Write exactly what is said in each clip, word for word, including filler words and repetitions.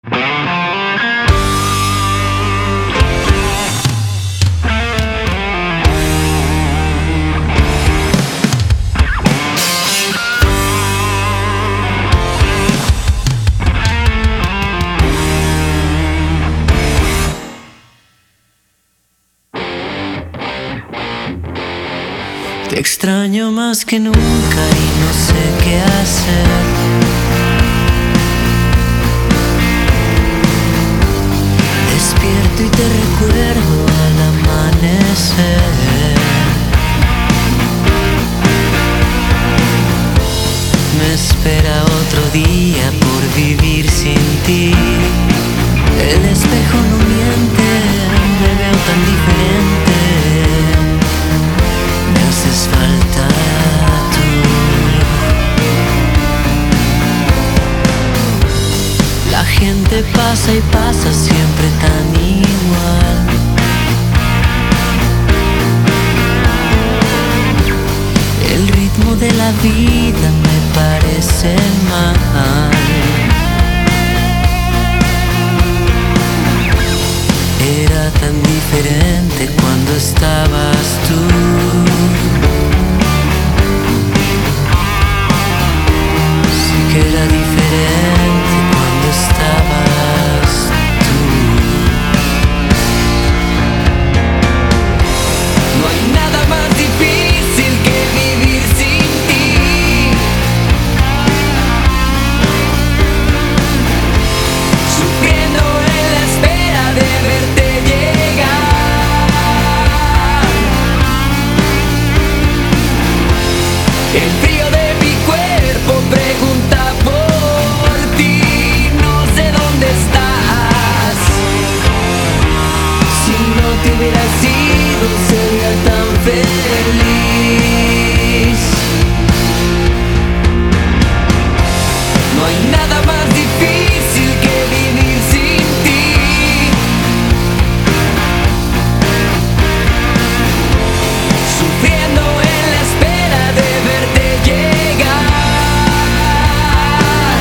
Te extraño más que nunca y no sé qué hacer. Despierto y te recuerdo al amanecer. Me espera otro día por vivir sin ti. El espejo no miente, me veo tan diferente. Me haces falta tú. La gente pasa y pasa siempre tan igual. El ritmo de la vida me parece mal. Era tan diferente cuando estabas tú. Sí que era diferente cuando estabas tú. No hay nada más difícil que vivir sin ti. Sufriendo en la espera de verte llegar. El frío de mi cuerpo pregunta por ti. No sé dónde estás. Si no te hubiera sido sería tan feliz. No hay nada más difícil que vivir sin ti. Sufriendo en la espera de verte llegar.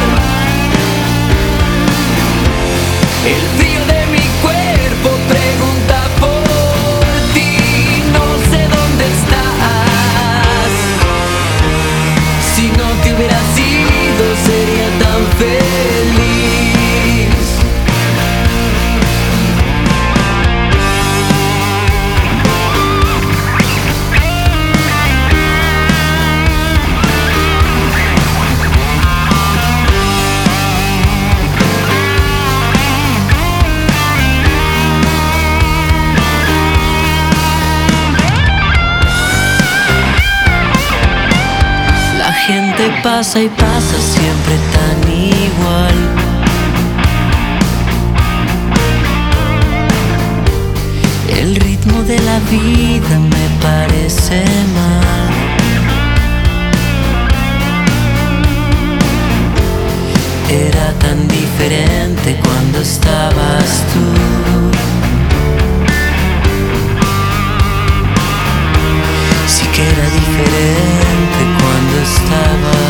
El frío de mi cuerpo pregunta por ti. No sé dónde estás. Si no te hubiera sido sería tan feliz. La gente pasa y pasa siempre tan igual. El ritmo de la vida me parece mal. Era tan diferente cuando estabas tú. Sí que era diferente cuando estabas